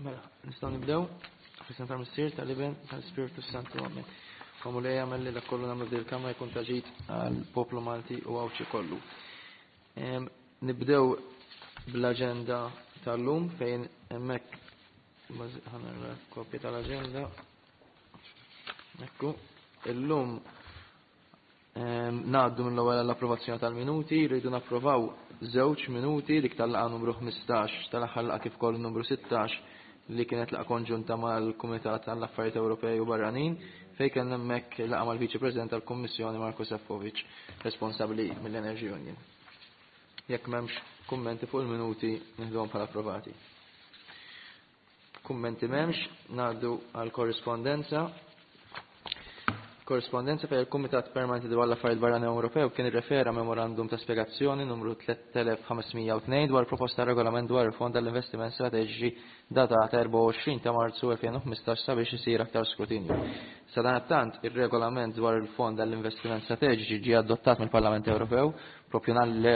Mela, nistgħu nibdew. President tal-Missier tal-Iben tal-Spiritu Santu Amen. Famulej għamel li l-kollu namlu dil-kamra jkun taġit għal-poplu Malti u għawċi kollu. Nibdew bl-agenda tal-lum fejn emmek ħanarra kopja tal-agenda. Ekku, il-lum naddu minn l-ewwel l-approvazzjoni tal-minuti, rridu napprovaw żewġ minuti li tal-laqa numru 15 tal-aħħar laqa kif kollu numru 16 li kienet laqa konġunta mal-Kumitat tal-Affarijiet Ewropej u Barranin fejn kien hemmhekk laqa mal-Viċi President tal-Kummissjoni Marko Sefcovic, responsabbli mill-Energy Union. Jekk m'hemmx kummenti fuq il-minuti nieħduhom bħala approvati. Kummenti m'hemmx, ngħaddu għal korrispondenza. Korrespondenza per il-Kumitat Permanenti dwar l-Affarijiet Barranin Ewropew kien irrefera memorandum ta' spjegazzjoni numru 3502 dwar proposta regolament dwar il-Fond tal-Investiment Strateġiċi datata 24 ta' Marzu 2015 sabiex isir aktar skrutinju. Sadanattant ir-regolament dwar il-Fond tal-Investiment Strateġiċi ġie adottat mill-Parlament Ewropew propju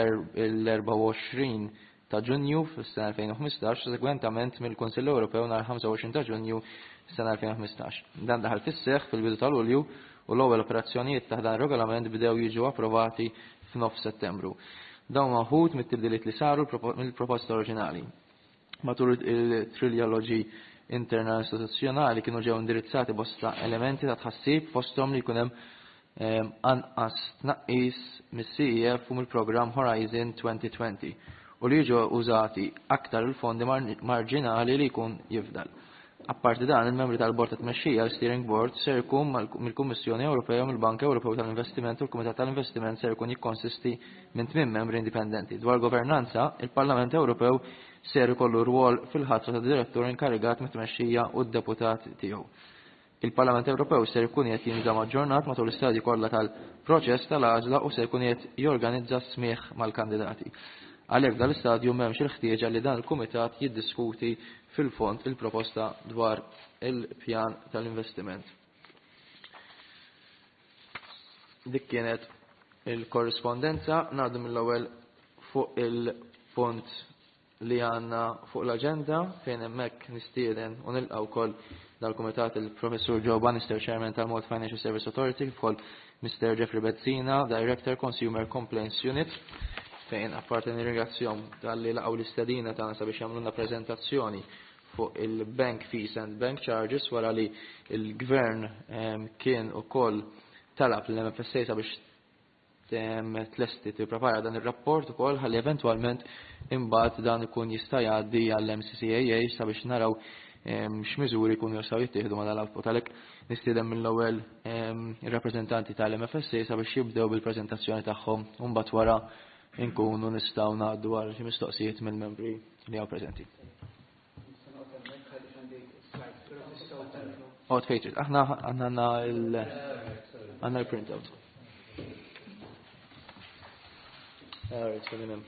l-24 ta' Ġunju fis-sena 2015 segwentament mill-Kunsill Ewropew nhar 25 ta' Ġunju fis-sena 2015. Dan daħal fis-seħħ fil-bidu ta' Lulju u l-ewwel operazzjonijiet ta' dan regolament bdew jiġu approvati f'nofs Settembru. Dawn maħud mit-tibdiliet li saru mill-proposta oriġinali. Matul il-triljoloġi interna istituzzjonali kienu ġew indirizzati bosta elementi ta' tħassib fosthom li jkun hemm anqas tnaqqis mis-CEF u mill-programm Horizon 2020 u li jiġu użati aktar il-fondi marġinali li jkun jifdal. Apparti dan, il-membri tal-Bord ta' Tmexxija, l-Steering Board, ser jkun mill-Kummissjoni Ewropea u mill-Bank Ewropew tal-Investiment u l-Kumitat tal-Investiment ser jkun jikkonsisti minn 8 membri indipendenti. Dwar governanza, il-Parlament Ewropew ser ikollu rwol fil-ħatra ta' direttur inkarigat mit-tmexxija u d-deputat tiegħu. Il-Parlament Ewropew ser jkun qed jinżamm aġġornat matul l-istadji kollha tal-proċess tal-għażla u ser jkun qed jorganizza smigħ mal-kandidati. Għalhekk dal-istadju m'hemmx il-ħtieġa li dan il-Kumitat jiddiskuti fil-fond il-proposta dwar il-pjan tal-investiment. Dik kienet il-korrispondenza, ngħaddu mill-ewwel fuq il-punt li għandna fuq l-aġenda fejn hemmhekk nistieden u nilqgħu wkoll dal-Kumitat il-Professur Joe Bannister, Chairman tal-Malta Financial Service Authority, wkoll Mr. Jeffrey Bezzina, Director Consumer Complaints Unit, fejn apparti nirringrazzjahom tal-li laqgħu l-istedina tagħna sabiex jagħmluna preżentazzjoni fuq il-bank fees and bank charges wara li il-Gvern kien ukoll talab l-MFSA sabiex tlesti tipprepara dan ir-rapport ukoll ħalli eventwalment imbagħad dan ikun jista' jgħaddi għall-MCCAA sabiex naraw x'miżuri jkunu jistgħu jittieħdu ma' dal-output. Għalhekk nistieden mill-ewwel ir-rappreżentanti tal-MFSA sabiex jibdew bil-preżentazzjoni tagħhom u mbagħad wara inkunu nistgħu ngħaddu għal xi mistoqsijiet mill-membri li hawn preżenti. Out features. Aħna għandna il-printout. Alright, so then.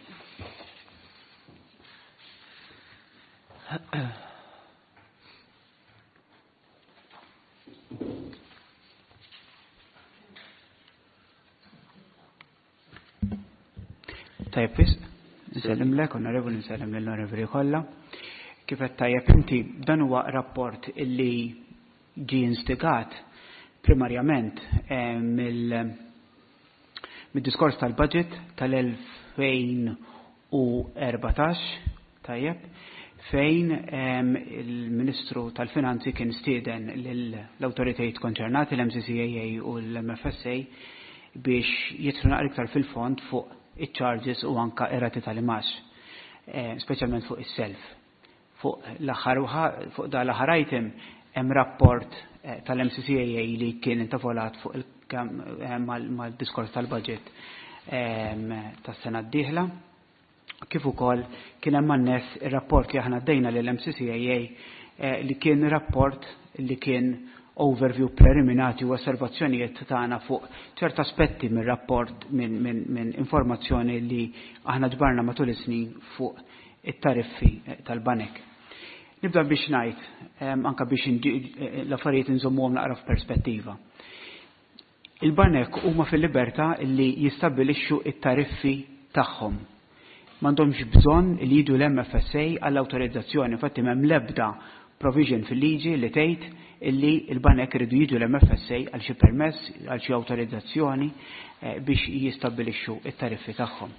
Tajjeb fis, nsellimlek, onorevoli nsellim lill-onorevoli kollha. Kif qed tajjeb inti dan huwa rapport illi ġie instigat primarjament mid-diskors tal-budget tal-2014 tajjeb fejn il-Ministru tal-Finanzi kien stieden l-awtoritajiet konċernati l-MCCAA u l-MFSA biex jidħlu naqra iktar fil-fond fuq iċ-charges u anka irati tal-imax, speċjalment fuq is-self. Fuq l-aħħar item hemm rapport tal-MCCAA li kien intavolat fuq mal-diskors tal-budget tas-sena d-dieħla. Kif ukoll kien hemm anness ir-rapport li aħna ddejna lill-MCCAA li kien rapport li kien overview preliminati u osservazzjonijiet tagħna fuq ċert aspetti mir-rapport minn informazzjoni li aħna ġbarna matul is-snin fuq it-tariffi tal-banek. Nibda biex ngħid anke biex l-affarijiet inżommuhom naqra f'perspettiva. Il-banek huma fil-libertà li jistabbilixxu it-tariffi tagħhom. M'għandhomx bżonn li jidu l-MFSA għall-awtorizzazzjoni, infatti m'hemm l-ebda provision fil-liġi li tgħid illi l-banek iridu jiġu l-MFSA għal xi permess, għal xi awtorizzazzjoni biex jistabbilixxu it-tariffi tagħhom.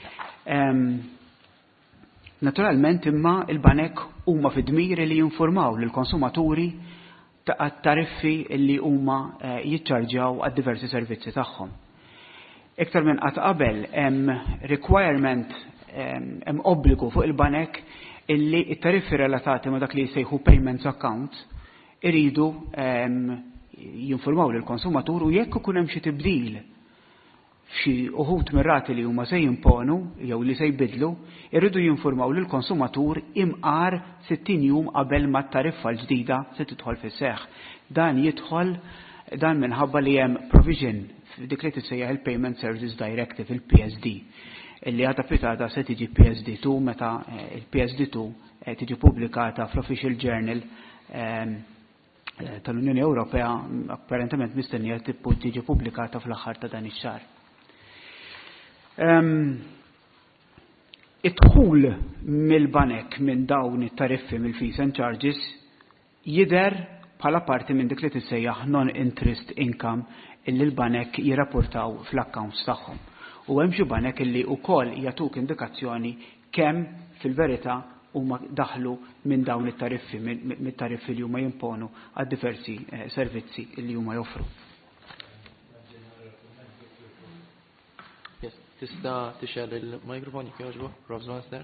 Naturalment imma il-banek huma fid-dmir li jinformaw lill-konsumaturi għat-tariffi li huma jiċċarġjaw għad-diversi servizzi tagħhom. Iktar minn qatt qabel hemm requirement, hemm obbligu fuq il-banek illi t-tariffi relatati ma' dak li jsejħu payments account iridu jinformaw lill-konsumatur u jekk ikun hemm xi tibdil f'xi uħud mir-rati li huma se jimponu jew li se jbidlu, irridu jinformaw lill-konsumatur imqar 60 jum qabel ma t-tariffa l-ġdida se tidħol fis-seħħ. Dan minħabba li hemm provision dik li tissejjaħ il-Payment Services Directive, il-PSD, illi għadha pitata se tiġi PSD2 meta il-PSD2 tiġi pubblikata fl-Official Journal tal-Unjoni Ewropea, apparentement mistennija tiġi pubblikata fl-aħħar ta' dan ix-xahar. Id-dħul mill-banek minn dawn it-tariffi mill-fees and charges jidher bħala parti minn dik li tissejjaħ non-interest income illi l-banek jirrapportaw fl-accounts tagħhom. U hemm xi banek illi wkoll jagħtuk indikazzjoni kemm fil-verità huma daħlu minn dawn it-tariffi, mit-tariffi li huma jimponu għad diversi servizzi li huma joffru. Tista' tixel il-mikrofon jekk jogħġbok, Prof. Zonster?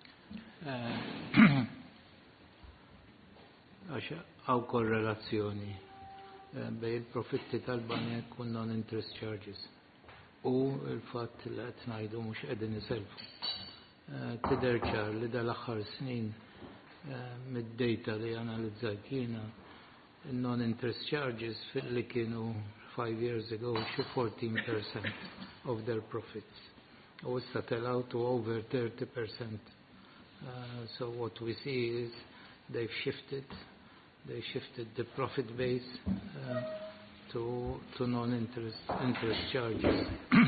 Għax hawn korrelazzjoni bejn il-profitti tal-banek u non-interest charges u l-fatt li qed ngħidu mhux qegħdin iselfu. Tidher ċar li dal-aħħar snin mid-data li analizzajt jiena non-interest charges li kienu 5 years ago xi 14% of their profits. U issa telgħu to over 30%. So what we see is they've shifted the profit base to non-interest charges.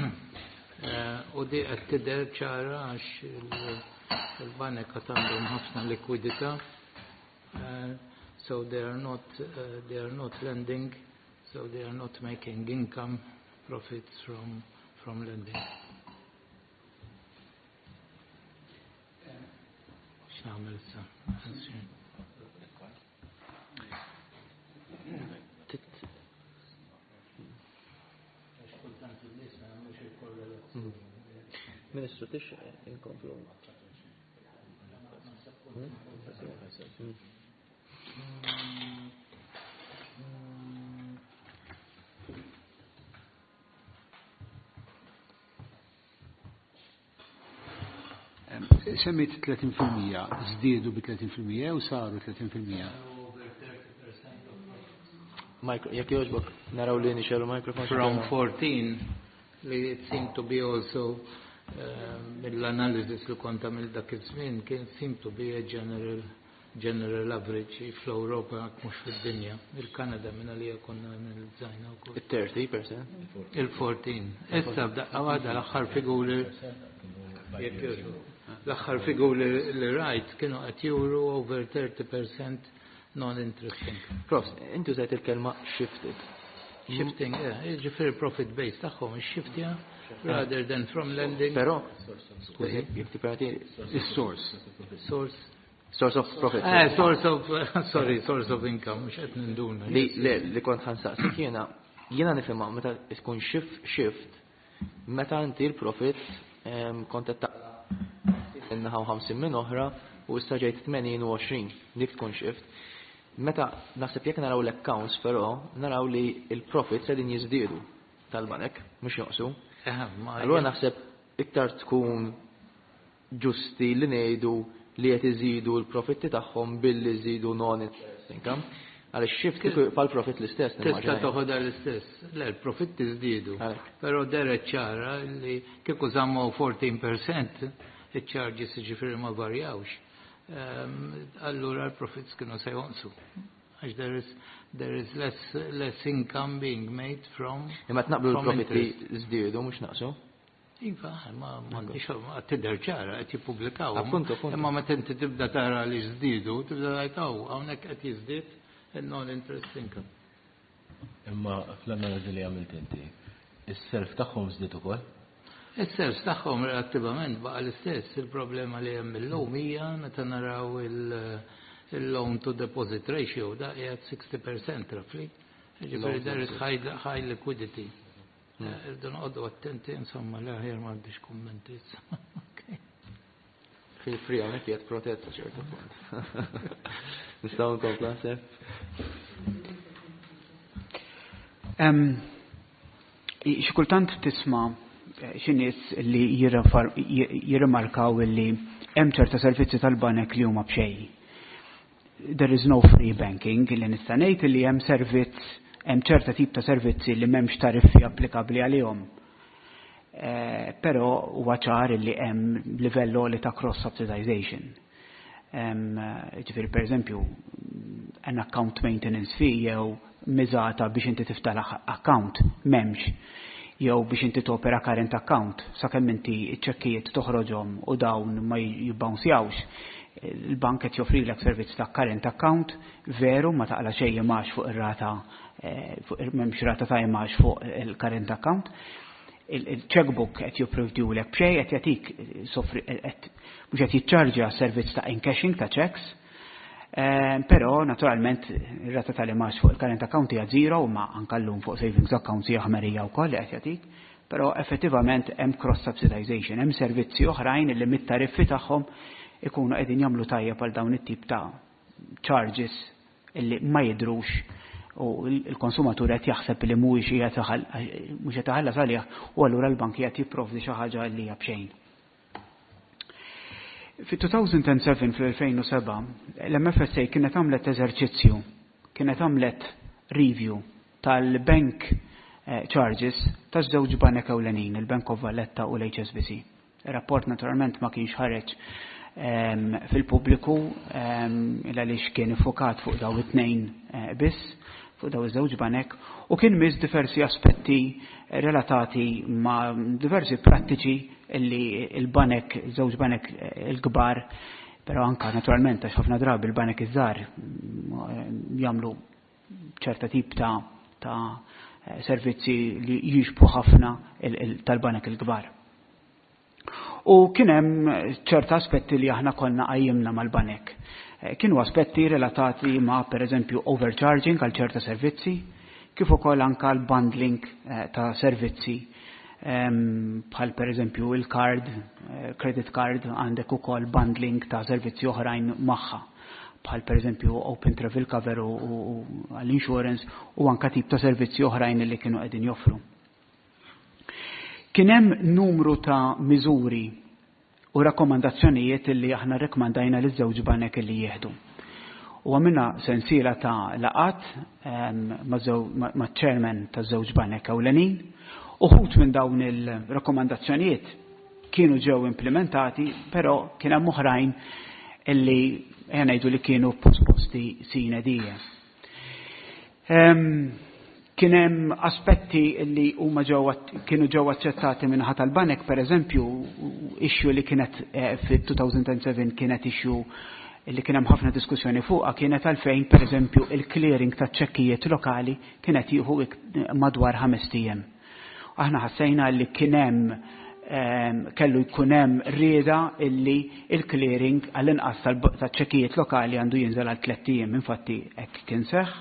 U di qed tidher ċara għax il-banek qed għandhom ħafna likwidità, so they are not lending, so they are not making income profits from lending. X'nagħmel issa? Ministru tix inkomplu. Semmit 30%, żdiedu bi 30% u saru 30%. Jekk jogħġbok naraw li nixelu mikrofon. From 14 li it seemed to be also mill-analysis li kont għamil dak iż-żmien kien seemed to be a general average fl-Ewropa mhux fid-dinja. Il-Kanada minn għalija konna analizzajna wkoll. Il-30%? Il-14. Issa b'daqqa waħda l-aħħar figuri l-aħħar figuri li rajt kienu qed juru over 30% non-interest income. Prof, intu żejt il-kelma shifted. Shifting, ġifieri profit base tagħhom ix-shiftja rather than from lending. Però, skużi, jekk tippermetti source of profit. Source of income, mhux qed ninduna. Li kont ħansaqsik jiena nifhimha meta tkun shift meta inti l-profit kont qed innaħa 50 minn oħra u issa ġejt 80 u 20 dik tkun shift. Meta naħseb jekk naraw l-accounts però naraw li l-profits qegħdin jiżdiedu tal-banek mhux jonqsu. Allura naħseb iktar tkun ġusti li ngħidu li qed iżidu l-profitti tagħhom billi jżidu non-interest income. Għaliex shift pal-profit l-istess. Tista' toħodha l-istess. Le, l-profitti żdiedu. Però deret ċara li kieku żammu 14% iċ-charges ġifieri ma varjawx. Allura l-profits kienu se jonqsu. Għax there is less income being made from. Imma tnaqblu l-profitti żdiedu mhux naqsu. Iva, ma m'għandix tidher ċara qed jippubblikaw. Appuntu. Imma meta inti tibda tara li żdiedu, tibda ngħid hawnhekk qed jiżdied il-non-interest income. Imma fl-analiżi li għamilt inti, is-self tagħhom żdied ukoll? Is-self tagħhom relattivament baqa' l-istess. Il-problema li hemm illum hija meta naraw il-loan to deposit ratio da qiegħed 60% roughly. Ġifieri there is high liquidity. Irdu noqogħdu attenti insomma l-aħjar m'għandix kummenti. Feel free hawnhekk qiegħed protetta ċertu punt. Nistgħu nkomplu Sef? Xi kultant tisma' xi nies li jirrimarkaw li hemm ċerta servizzi tal-banek li huma b'xejn. There is no free banking li nista' ngħid li hemm ċerta tip ta' servizzi li m'hemmx tariffi applikabbli għalihom. Però huwa ċar li hemm livell li ta' cross subsidization. Ġifieri pereżempju an account maintenance fee jew miżata biex inti tiftaħ account m'hemmx. Jew biex inti topera current account sakemm inti ċ-ċekkijiet toħroġhom u dawn ma jibbawnsjawx. Il-bank qed joffrilek servizz ta' current account veru ma taqla xejn imax fuq ir-rata m'hemmx rata ta' imax fuq il-current account. Il-checkbook qed jipprovdulek b'xejn qed jagħtik mhux qed jiċċarġa servizz ta' encashing ta' checks. Però naturalment ir-rata tal-imax fuq il-current account hija zero ma anke llum fuq savings accounts hija ħmerija wkoll qed jagħtik. Però effettivament hemm cross subsidization, hemm servizzi oħrajn li mit-tariffi tagħhom ikunu qegħdin jagħmlu tajjeb għal dawn it-tip ta' charges illi ma jidrux u l-konsumatur qed jaħseb li mhux qed iħallas għalih u allura l-bank qed jipprovdi xi ħaġa li hija b'xejn. Fi-2007 fl-2007 l-MFSA kienet għamlet eżerċizzju, kienet għamlet review tal-bank charges ta' żewġ banek ewlenin, il-Bank of Valletta u l-HSBC. Ir-rapport naturalment ma kienx ħareġ fil-pubbliku għaliex kien ifokat fuq daw it-tnejn biss, fuq daw iż-żewġ banek, u kien miss diversi aspetti relatati ma' diversi prattiċi illi il-banek, żewġ banek il-kbar, però anka naturalment għax ħafna drabi il-banek iż-żgħar jagħmlu ċerta tip ta' servizzi li jixbu ħafna tal-banek il-kbar. U kien hemm ċerta aspetti li aħna konna qajjimna mal-banek. Kienu aspetti relatati ma' pereżempju overcharging għal ċerta servizzi, kif ukoll anke l-bundling ta' servizzi bħal pereżempju il-card, credit card għandek ukoll bundling ta' servizzi oħrajn magħha, bħal pereżempju open travel cover u għall-insurance u anke tip ta' servizzi oħrajn li kienu qegħdin joffru. Kien hemm numru ta' miżuri u rakkomandazzjonijiet li aħna rrekmandajna li żewġ banek li jieħdu. U għamilna sensiela ta' laqat maċ-chairman ta' żewġ banek ewlenin, uħud minn dawn il-rakkomandazzjonijiet kienu ġew implementati, però kien hemm oħrajn illi ngħidu li kienu posposti sine die. Kien hemm aspetti li huma kienu ġew aċċettati minħa tal-banek, pereżempju issue li kienet fit-2007 kienet issue li kien hemm ħafna diskussjoni fuqha kienet għalfejn pereżempju il-clearing ta' ċekkijiet lokali kienet jieħu madwar 5 ijiem. Aħna ħassejna li kien hemm kellu jkun hemm rieda illi il-clearing għall-inqas ta' ċekkijiet lokali għandu jinżel għal 3 ijiem, infatti hekk kien seħħ.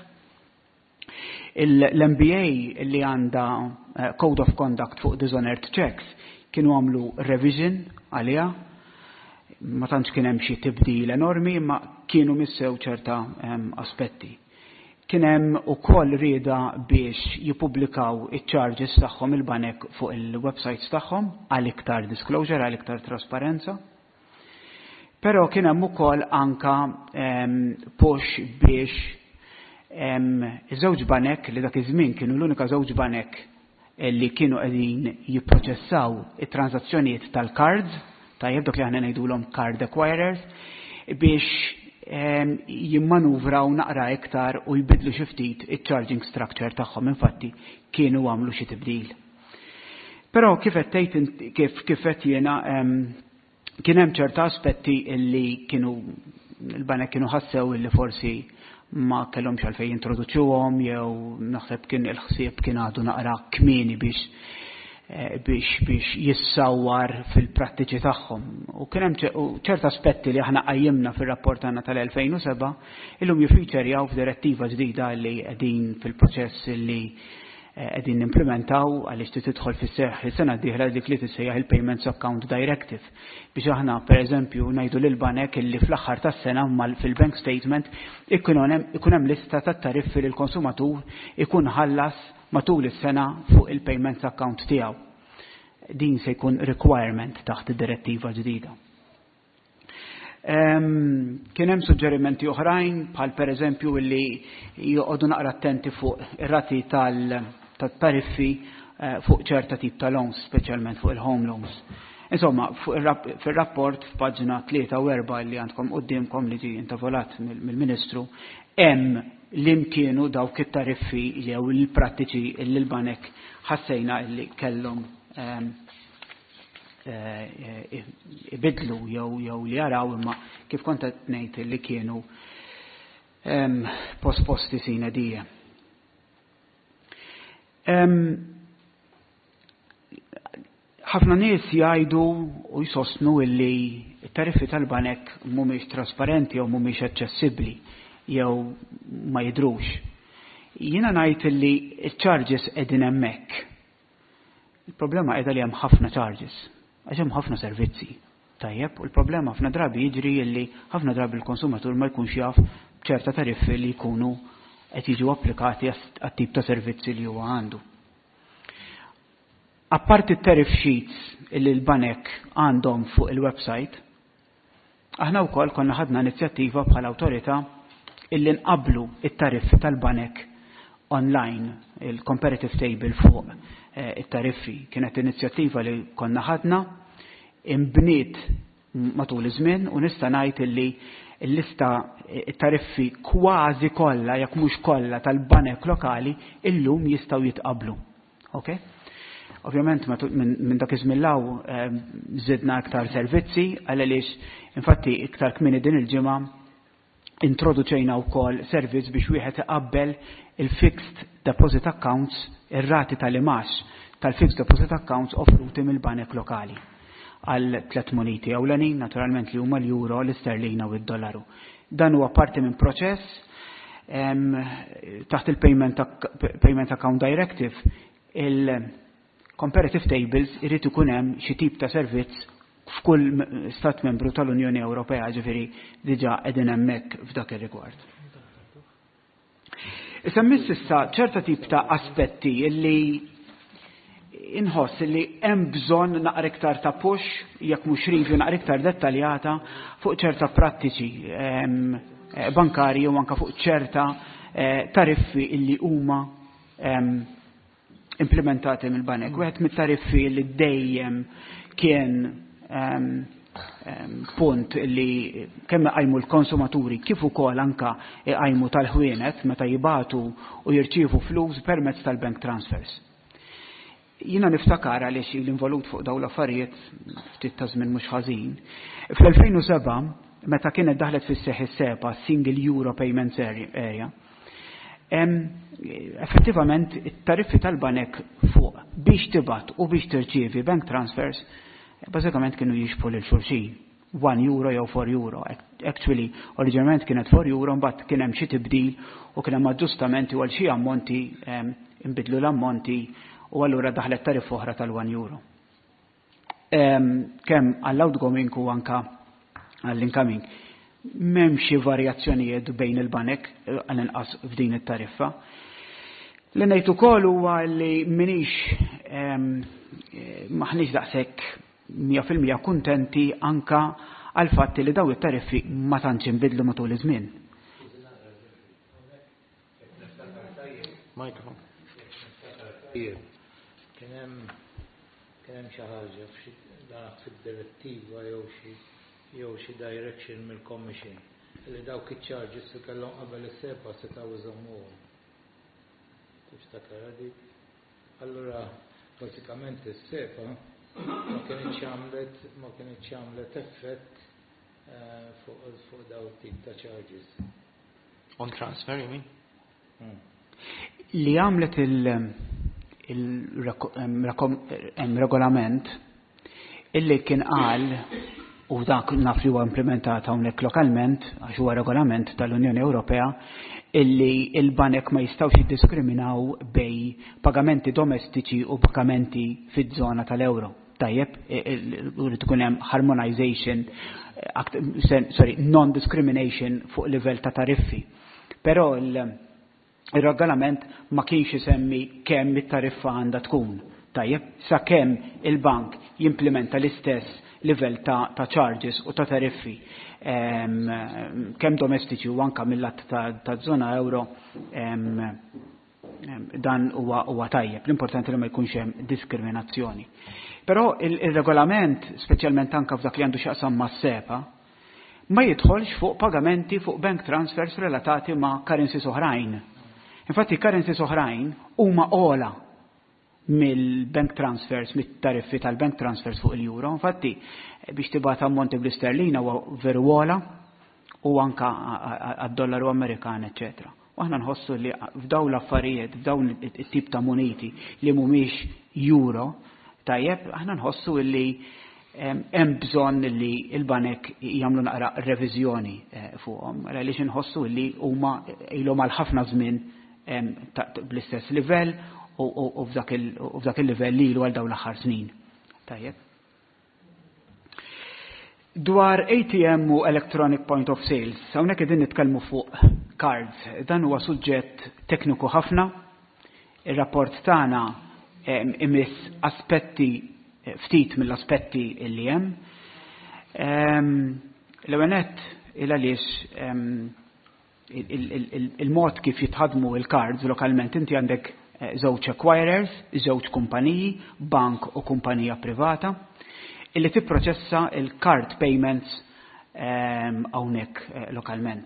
L-MBA li għanda Code of Conduct fuq dishonored checks kienu għamlu revision għalija, ma tantx kien hemm xi tibdil enormi, ma kienu missew ċerta aspetti. Kien hemm ukoll rieda biex jippubblikaw iċ-charges tagħhom il-banek fuq il-websites tagħhom għal iktar disclosure, għal iktar trasparenza. Però kien hemm ukoll anka push biex iż-żewġ banek li dak iż-żmien kienu l-unika żewġ banek li kienu qegħdin jipproċessaw it-transazzjonijiet tal-cards, tajjeb dak li aħna ngħidulhom card acquirers, biex jimmanuvraw naqra iktar u jbidlu xi ftit iċ-charging structure tagħhom, infatti kienu għamlu xi tibdil. Però kif qed jiena kien hemm ċerta aspetti illi kienu l-banek kienu ħassew illi forsi ma kellhomx għalfejn jintroduċuhom jew naħseb kien il-ħsieb kien għadu naqra kmieni biex jissawwar fil-prattiċi tagħhom. U kien hemm ċerta aspetti li aħna qajjimna fir-rapport tagħna tal-2007 illum jiffiċerjaw f'direttiva ġdida li qegħdin fil-proċess li qegħdin nimplementaw għaliex tidħol fis-seħħ is-sena d-dieħla dik li tissejjaħ il-Payments Account Directive biex aħna pereżempju ngħidu lil banek illi fl-aħħar tas-sena fil-bank statement ikun hemm lista tat-tariffi li l-konsumatur ikun ħallas matul is-sena fuq il-Payments Account tiegħu. Din se jkun requirement taħt id-direttiva ġdida. Kien hemm suġġerimenti oħrajn bħal pereżempju illi joqogħdu naqra attenti fuq ir-rati tat-tariffi fuq ċerta tip ta' loans, speċjalment fuq il-home loans. Insomma, fir-rapport f'paġna 3 u 4 li għandkom qudiemkom li ġie intavolat mill-Ministru hemm l-imkienu dawk it-tariffi li jew il-prattiċi li l-banek ħassejna li kellhom ibidlu jew li jaraw imma kif kont qed ngħid li kienu posposti sine die. Ħafna nies jgħidu u jsostnu illi t-tariffi tal-banek mhumiex trasparenti jew mhumiex aċċessibbli jew ma jidhrux. Jiena ngħid illi ċ-charges qegħdin hemmhekk. Il-problema qiegħda li hemm ħafna charges għax hemm ħafna servizzi. Tajjeb, u l-problema ħafna drabi jiġri illi ħafna drabi l-konsumatur ma jkunx jaf ċerta tariffi li jkunu qed jiġu applikati għat-tip ta' servizzi li huwa għandu. Apparti t-tariff sheets illi l-banek għandhom fuq il-website, aħna wkoll konna ħadna inizjattiva bħal awtorità illi nqablu it-tariffi tal-banek online, il-comparative table fuq it-tariffi. Kienet inizjattiva li konna ħadna imbniet matul iż-żmien u nista' ngħid illi l-lista tariffi kważi kollha jekk mhux kollha tal-banek lokali illum jistgħu jitqablu. Okay? Ovvjament minn dak iż-żmien żidna aktar servizzi għaliex infatti iktar kmieni din il-ġimgħa introduċejna wkoll servizz biex wieħed iqabbel il-fixed deposit accounts, ir-rati tal-imax tal-fixed deposit accounts offruti mill-banek lokali għal 3 muniti ewlenin naturalment li huma l-euro, l-isterlina u d-dollaru. Dan huwa parti minn proċess taħt il-Payment Account Directive il-comparative tables irid ikun hemm xi tip ta' servizz f'kull stat membru tal-Unjoni Ewropea, ġifieri diġà qegħdin hemmhekk f'dak ir-rigward. Issa miss issa ċerta tip ta' aspetti illi inħoss li hemm bżonn naqra iktar ta' push jekk mhux review naqra iktar dettaljata fuq ċerta prattiċi bankarji u anke fuq ċerta tariffi illi huma implementati mill-banek. Wieħed mit-tariffi li dejjem kien punt li kemm iqajmu l-konsumaturi kif ukoll anke iqajmu tal-ħwienet meta jibatu u jirċievu flus permezz tal-bank transfers. Jiena niftakar għaliex l-involut fuq dawn l-affarijiet ftit ta' żmien mhux ħażin. Fl-2007 meta kienet daħlet fis-seħħ is-SEPA Single Euro Payments Area, effettivament it-tariffi tal-banek fuq biex tibgħat u biex tirċievi bank transfers bażikament kienu jixfu lil xulxin. 1 euro jew 4 euro. Actually, oriġinament kienet 4 euro, mbagħad kien hemm xi tibdil u kien hemm aġġustamenti għal xi ammonti inbidlu l-ammonti u allura daħlet tariff oħra tal-1 euro. Kemm għall-outgoing u anke għall-incoming. M'hemm xi varjazzjonijiet bejn il-banek għall-inqas f'din it-tariffa. Li ngħid ukoll huwa li minix maħniex daqshekk 100% kuntenti anke għal fatt li daw it-tariffi ma tantx inbidlu matul iż-żmien. Kien hemm xi ħaġa fid-direttiva jew xi direction mill-Commission li dawk iċ-charges li kellhom qabel is-SEPA setgħu iżommuhom. Tiftakar dik? Allura basikament is-sepa ma kienx għamlet effett fuq daw tip ta' charges. On transfer, you mean? Li għamlet il-regolament illi kien qal u dak naf li huwa implementat hawnhekk lokalment għax huwa regolament tal-Unjoni Ewropea illi il-banek ma jistgħux jiddiskriminaw bej pagamenti domestiċi u pagamenti fiż-żona tal-euro. Tajjeb, urid ikun hemm harmonization, non-discrimination fuq livell ta' tariffi. Però il-regolament ma kienx isemmi kemm it-tariffa għandha tkun. Tajjeb, sakemm il-bank jimplementa l-istess livell ta' charges u ta' tariffi kemm domestiċi u anke mill-lat ta' żona euro dan huwa tajjeb. L-importanti li ma jkunx hemm diskriminazzjoni. Però il-regolament, speċjalment anke f'dak li għandu x'aqsam mas-sepa, ma jidħolx fuq pagamenti fuq bank transfers relatati ma' currencies oħrajn. Infatti currencies oħrajn huma ola mill-bank transfers, mit-tariffi tal-bank transfers fuq il-euro. Infatti biex tibgħat ammonti bl-isterlina huwa veru ola u anke għad-dollaru Amerikan, eċetera. U aħna nħossu li f'dawn l-affarijiet, f'dawn it-tip ta' muniti li mhumiex euro, tajjeb, aħna nħossu li hemm bżonn li l-banek jagħmlu naqra reviżjoni fuqhom, għaliex inħossu li huma ilhom għal ħafna żmien bl-istess livell u f'dak il-livell li ilu għal dawn l-aħħar snin. Tajjeb. Dwar ATM u Electronic Point of Sales, hawnhekk qegħdin nitkellmu fuq cards. Dan huwa suġġett tekniku ħafna. Ir-rapport tagħna imiss aspetti ftit mill-aspetti li hemm. L-ewwel nett għaliex il-mod kif jitħadmu il-cards lokalment inti għandek żewġ acquirers, żewġ kumpaniji, bank u kumpanija privata, illi tipproċessa il-card payments hawnhekk lokalment.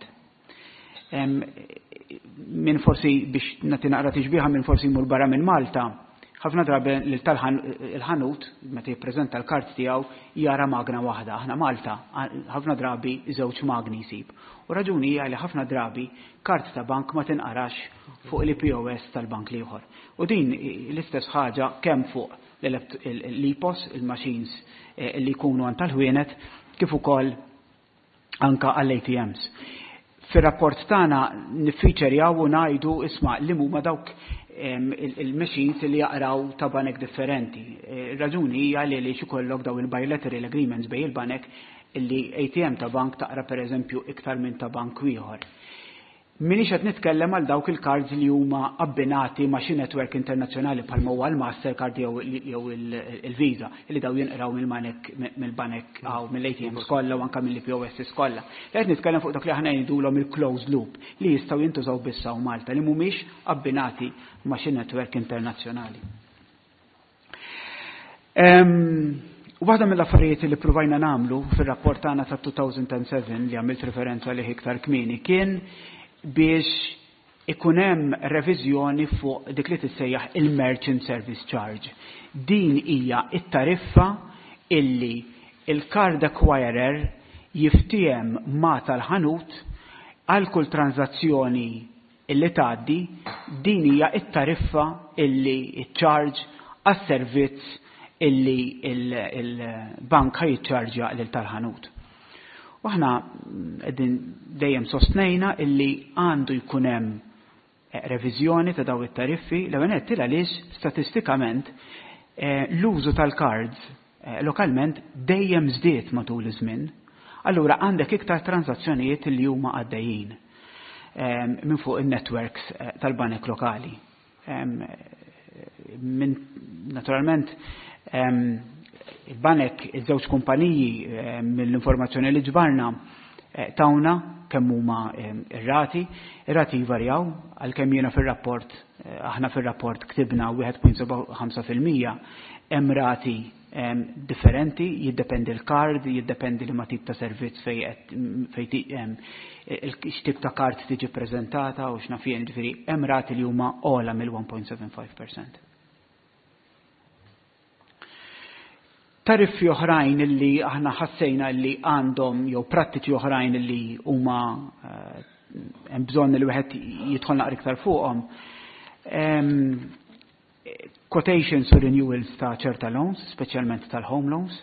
Min forsi biex nagħti naqra tiġbieħa minn forsi jmur barra minn Malta, ħafna drabi il-ħanut meta jippreżenta l-kart tiegħu jara magna waħda. Aħna Malta ħafna drabi żewġ magni jsib. U raġuni hija li ħafna drabi kart ta' bank ma tinqarax fuq il-POS tal-bank ieħor. U din l-istess ħaġa kemm fuq l-IPOS, il-machines li jkunu għand tal-ħwienet, kif ukoll anke għall-ATMs. Fir-rapport tagħna niffiċerjaw u ngħidu isma' li huma dawk il-machines li jaqraw ta' banek differenti. Raġuni hija li xikollok daw il-bilateral agreements bej il-banek illi ATM ta' bank taqra pereżempju iktar minn ta' bank ieħor. Minix qed nitkellem għal dawk il-cards li huma abbinati ma' xi netwerk internazzjonali bħal huwa l-Mastercard jew il-Visa li daw jinqraw mill-banek aw mill-ATMs kollha u anke mill-POS kollha. Qed nitkellem fuq dak li aħna ngħidulhom il-closed loop li jistgħu jintużaw bissa u Malta li mhumiex abbinati ma' xi netwerk internazzjonali. Waħda mill-affarijiet li provajna nagħmlu fir-rapport tagħna ta' 2007 li għamilt referenza li iktar kmieni kien biex ikun hemm reviżjoni fuq dik li tissejjaħ il-Merchant Service Charge. Din hija t-tariffa illi il-card acquirer jiftiem ma' tal-ħanut għal kull transazzjoni illi tgħaddi, din hija t-tariffa illi ċ-charge għas-servizz illi il-bank ħajċarġja lil tal-ħanut. Waħna qegħdin dejjem sostnejna illi għandu jkun hemm reviżjoni ta' daw it-tariffi l-ewwel nett għaliex statistikament l-użu tal-cards lokalment dejjem żdied matul iż-żmien. Allura għandek iktar transazzjonijiet li huma għaddejjin minn fuq in-networks tal-banek lokali. Naturalment il-banek, iż-żewġ kumpaniji mill-informazzjoni li ġbarna tawna kemm huma ir-rati jvarjaw għalkemm jiena fir-rapport aħna fir-rapport ktibna 1.75% hemm rati differenti, jiddependi l-kard, jiddependi li ma tip ta' servizz fejn x'tip ta' kard tiġi ppreżentata u x'nafien ġifieri hemm rati li huma ogħla mill-1.75%. tariffi oħrajn li aħna ħassejna li għandhom jew prattiċi oħrajn li huma hemm bżonn li wieħed jidħol naqra iktar fuqhom. Quotations u renewals ta' ċerta loans, speċjalment tal-home loans.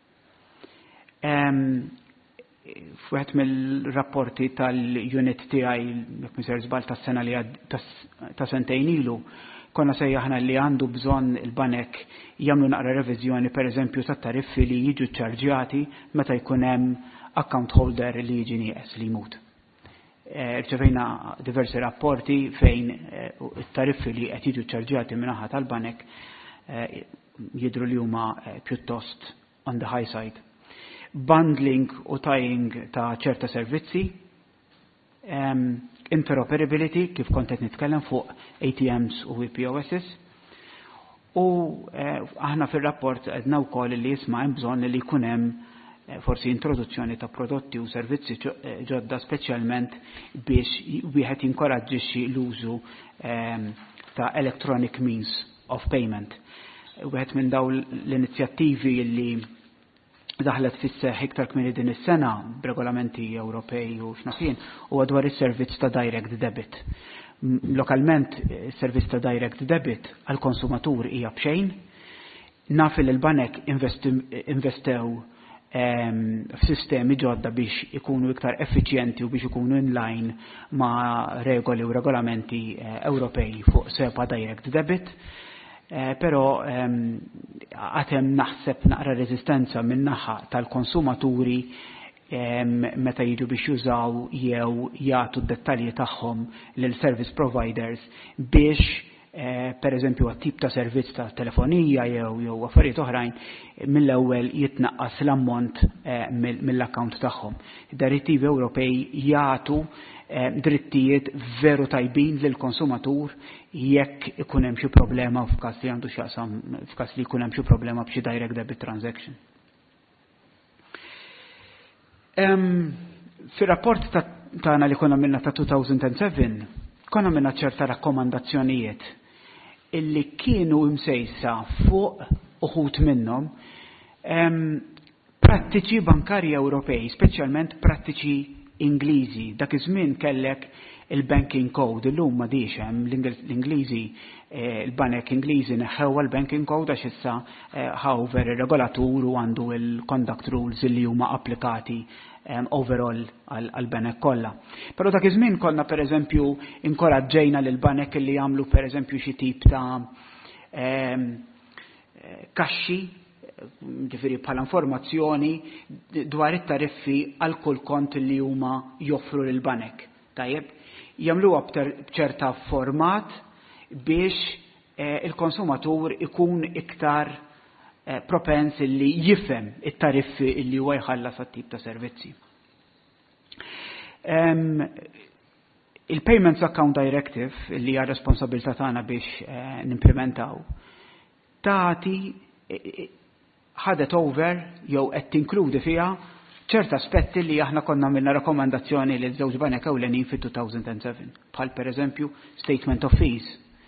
F'wieħed mill-rapporti tal-unit tiegħi jekk misser żball tas-sena li ta' sentejn ilu konna sejjaħna li għandu bżonn il-banek jagħmlu naqra reviżjoni pereżempju tat-tariffi li jiġu ċċarġjati meta jkun hemm account holder li jiġi nieqes li jmut. Rċevejna diversi rapporti fejn it-tariffi li qed jiġu ċċarġjati min-naħa tal-banek jidhru li huma pjuttost on the high side. Bundling u tying ta' ċerta servizzi, interoperability kif kont qed nitkellem fuq ATMs u POSs. U aħna fir-rapport qedna wkoll li jisma' hemm bżonn li jkun hemm forsi introduzzjoni ta' prodotti u servizzi ġodda speċjalment biex wieħed jinkoraġġixxi l-użu ta' electronic means of payment. Wieħed minn dawn l-inizjattivi li daħlet fis-seħħ iktar kmieni din is-sena b'regolamenti Ewropej u x'nafien huwa dwar is-servizz ta' direct debit. Lokalment is-servizz ta' direct debit għall konsumatur hija b'xejn. Naf li l-banek investew f'sistemi ġodda biex ikunu iktar effiċjenti u biex ikunu in line ma' regoli u regolamenti Ewropej fuq SEPA direct debit. Pero għatem naħseb naqra rezistenza minn naħa tal-konsumaturi meta jiġu biex jużaw jew jagħtu d-dettalji tagħhom lil service providers biex per eżempju għat-tip ta' servizz ta' telefonija jew affarijiet oħrajn mill-ewwel jitnaqqas l-ammont mill-account tagħhom. Id-direttivi Ewropej jagħtu drittijiet veru tajbin lil konsumatur jekk ikun hemm xi problema f'każ li għandu x'jaqsam f'każ li jkun hemm xi problema b'xi direct debit transaction. Fir-rapport tagħna li konna minna ta' 2007 konna minna ċerta rakkomandazzjonijiet illi kienu msejsa fuq uħud minnhom prattiċi bankarji Ewropej, speċjalment prattiċi Ingliżi. Dak iż-żmien kellek il-banking code, illum ma dix hemm l-Ingliżi il-banek Ingliżi neħħew l-banking code għax issa ħawver ir-regolatur u għandu il-conduct rules li huma applikati overall għal-banek kollha. Però dak iż-żmien konna pereżempju inkoraġġejna lil banek li jagħmlu pereżempju xi tip ta' kaxxi ġifieri bħala informazzjoni dwar it-tariffi għal kull kont li huma joffru lil banek. Tajjeb, jagħmluha b'ċerta format biex il-konsumatur ikun iktar propens li jifhem it-tariffi li huwa jħallas għat-tip ta' servizzi. Il-Payments Account Directive li hija responsabilità tagħna biex nimplementaw tagħti ħadet over jew qed tinkludi fiha ċerta aspetti li aħna konna minna rakkomandazzjoni li żewġ banek ewlenin fit-2007 bħal pereżempju statement of fees.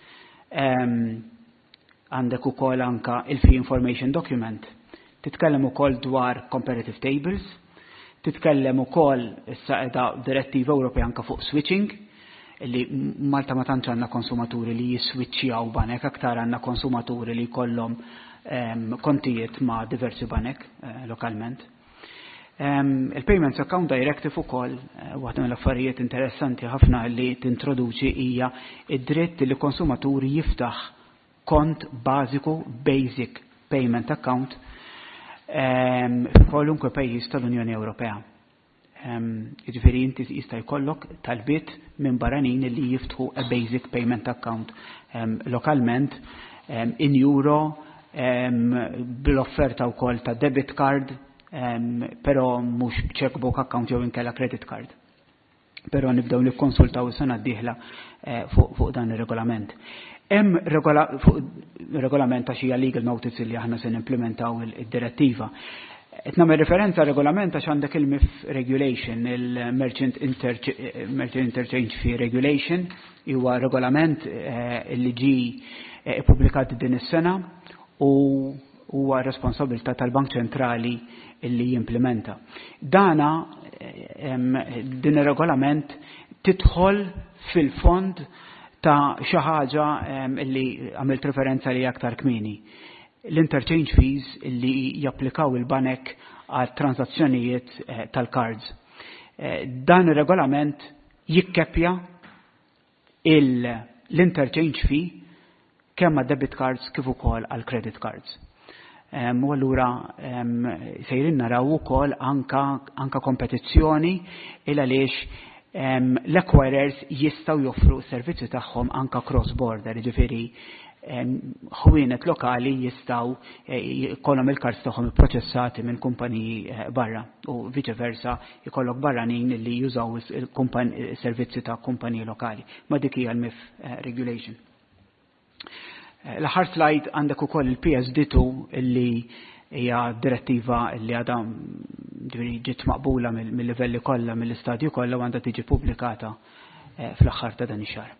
Għandek ukoll anka il-fee information document. Titkellem ukoll dwar comparative tables, titkellem ukoll issa qiegħda direttiva Ewropea anka fuq switching li Malta ma tantx għandna konsumaturi li jiswiċċjaw banek, aktar għandna konsumaturi li jkollhom kontijiet ma' diversi banek lokalment. Il-Payments Account Directive ukoll waħda mill-affarijiet interessanti ħafna li tintroduċi hija id-dritt li konsumaturi jiftaħ kont bażiku basic payment account f'kwalunkwe pajjiż tal-Unjoni Ewropea. Jiġifieri inti jista' jkollok talbiet minn barranin li jiftħu a basic payment account lokalment in euro bl-offerta wkoll ta' debit card però mhux checkbook account jew inkella credit card. Però nibdew nikkonsultaw is-sena d-dieħla fuq dan ir-regolament. Hemm regolament ta' xi legal notice li aħna se nimplementaw id-direttiva. Qed nagħmel referenza regolament għax għandek il-MIF regulation, il-Merchant Interchange Fee Regulation, huwa regolament li ġie ippubblikat din is-sena u huwa responsabilità tal-Bank Ċentrali li jimplementa. Dana din ir-regolament tidħol fil-fond ta' xi ħaġa li għamilt referenza li aktar kmieni. L-interchange fees li japplikaw il-banek għal transazzjonijiet tal-cards. Dan ir-regolament jikkeppja l-interchange fee kemm għad debit cards kif ukoll għal credit cards. U allura sejrin naraw ukoll anka kompetizzjoni il għaliex l-acquirers jistgħu joffru s-servizzi tagħhom anka cross border, ġifieri ħwienet lokali jistgħu jkollhom il-cards tagħhom ipproċessati minn kumpaniji barra u vice versa jkollok barranin li jużaw is-servizzi ta' kumpaniji lokali. Ma dik hija l-MIF regulation. L-aħħar slide għandek ukoll il-PSD2 illi hija direttiva li għadha ġiet maqbula mill-livelli kollha mill-istadju kollha u għandha tiġi pubblikata fl-aħħar ta' dan ix-xahar.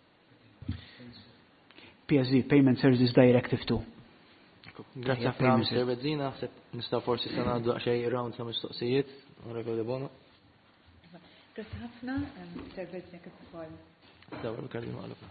PSD, Payment Services Directive 2. Grazie ħafna Mr. Bezzina, nistgħu forsi se ngħaddu xejn round ta' mistoqsijiet, Onorevoli Bono. Grazie ħafna, Mr. Bezzina kif ukoll. Dawra l-kelma għalek.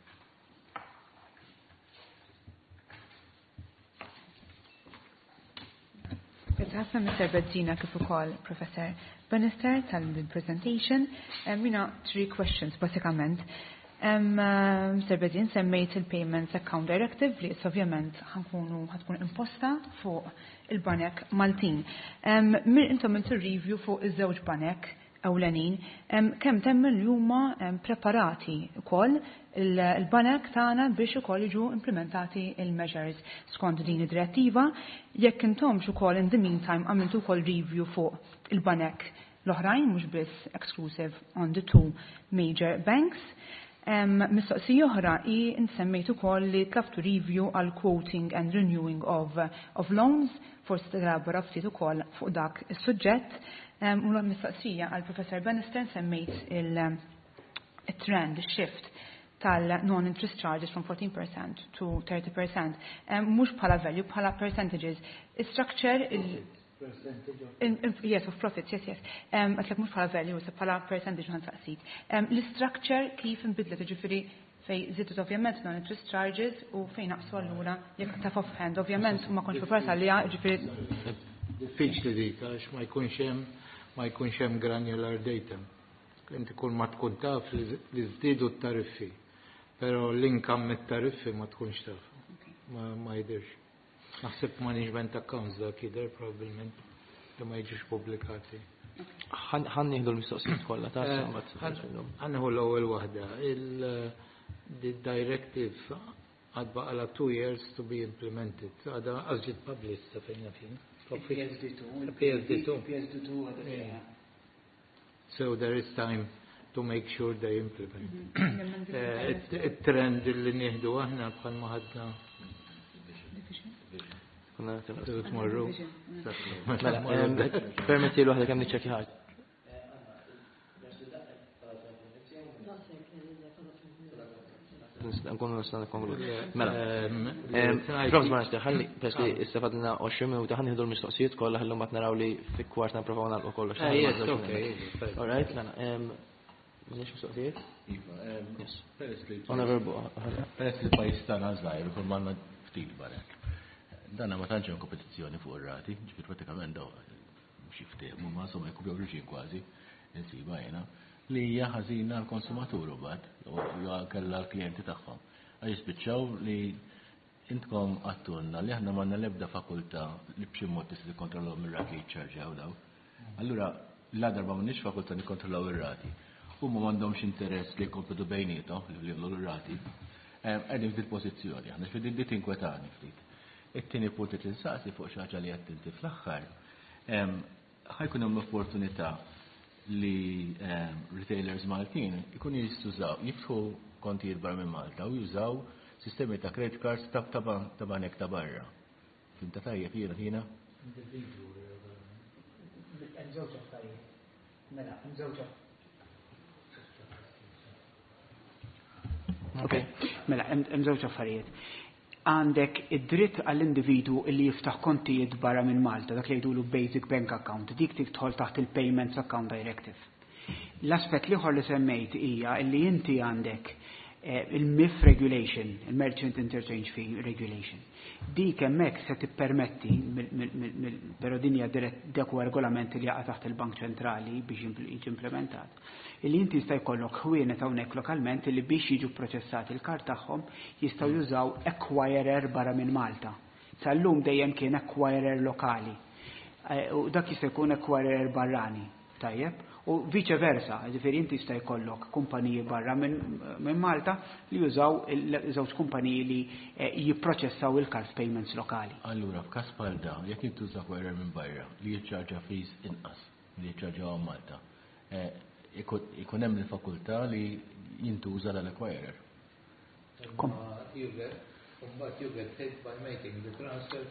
Grazie ħafna Mr. Bezzina kif ukoll Professor Bannister tal-presentation. Mina 3 questions basikament. Mr. Bezzin semmejt il-Payments Account Directive li ovvjament ħatkun imposta fuq il-banek Maltin. Intom intu review fuq iż-żewġ banek ewlenin, kemm temmen li huma preparati wkoll il-banek tagħna biex ukoll jiġu implementati il-measures skont din id-direttiva, jekk intomx ukoll in the meantime għamiltu wkoll review fuq il-banek l-oħrajn mhux biss exclusive on the 2 major banks. Mistoqsija oħra hi nsemmejt ukoll li tlaftu review għal quoting and renewing of loans, forsi tilabora ftit ukoll fuq dak is-suġġett. U l-mistoqsija għal Professor Bannister semmejt il-trend, il-shift tal-non-interest charges from 14% to 30%. Mhux bħala value, bħala percentages. Structure yes, of profits, yes. Għatlek mux bħala value, bħala percentage għan saqsik. L-structure kif imbidlet ġifiri fej zittut ovvjament non-interest charges u fej naqsu għallura jek taf offhand, ovvjament ma konx preparata li ġifiri. Diffiċli dik, għax ma jkunx hemm granular data. Inti kull ma tkun taf li żdiedu t-tariffi, pero l-income mit-tariffi ma tkunx taf. Ma jidirx. Naħseb management accounts dak jidher probablement li ma jiġux pubblikati. Ħan nieħdu l-mistoqsijiet kollha ta' ħanneħu l-ewwel waħda. Il-directive għad baqala 2 years to be implemented. Għadha għażġiet published sa fejn fin. PSD2. So there is time to make sure they implement. Il-trend li nieħdu aħna bħal ma ħadna permetti l-waħda kemm niċċekki ħadd. Nkunu nistgħu nikkonkludi. Mela. Professor Bannister, ħalli peski istafadna 20 minuta ħan nieħdu l-mistoqsijiet kollha ħallu mbagħad naraw li fi-kwart nipprovaw nagħlqu kollox. All right, mela. M'għandix mistoqsijiet? Peress li pajjiż tagħna żgħir ukoll m'għandna ftit barek. Danna ma tantx hemm kompetizzjoni fuq ir-rati, ġifier pratikament daw xi ftehmu ma somma jkubjew riġin kważi insiba jiena li hija ħażina l-konsumatur mbagħad jew kellha l-klijenti tagħhom. Għax jispiċċaw li intkom għattunna li aħna m'għandna l-ebda fakultà li b'xi mod tista' tikkontrollaw mir-rati jiċċarġaw daw. Allura la darba m'għandniex fakultà nikkontrollaw ir-rati. Huma m'għandhomx interess li jkompetu bejniethom li jagħmlu r-rati. Qegħdin f'dil pożizzjoni, aħna f'din dit inkwetani ftit. It-tieni punt li tinsaqsi fuq xi ħaġa li qed inti fl-aħħar, ħajkun hemm l-opportunità li retailers Maltin ikun jistużaw, jiftħu kontijiet barra minn Malta u jużaw sistemi ta' credit cards ta' banek ta' barra. Finta tajjeb jiena? Mela, hemm żewġ affarijiet. għandek id-dritt għall-individu li jiftaħ kontijiet barra minn Malta, dak li jgħidulu Basic Bank Account, dik tidħol taħt il-Payments Account Directive. L-aspett liħor li semmejt hija li inti għandek il-MIF Regulation, il-Merchant Interchange Fee Regulation. Dik hemmhekk se tippermetti, però din hija dak huwa regolament li jaqa' taħt il-Bank Ċentrali biex jiġi implementat. Illi inti jista' jkollok ħwienet hawnhekk lokalment li biex jiġu proċessati l-kart tagħhom jistgħu jużaw acquirer barra minn Malta. Sal-lum dejjem kien acquirer lokali. U dak jista' jkun acquirer barrani, tajjeb? U vice versa, ġifieri inti jista' jkollok kumpaniji barra minn Malta li jużaw żewġ kumpaniji li jipproċessaw il-card payments lokali. Allura, f'każ bħal da, jekk intuża acquirer minn barra li jiċċarġa fees inqas li jiċċarġaw Malta, ikun hemm il-fakultà li jintuża l-acquirer. But you get paid by making the transfer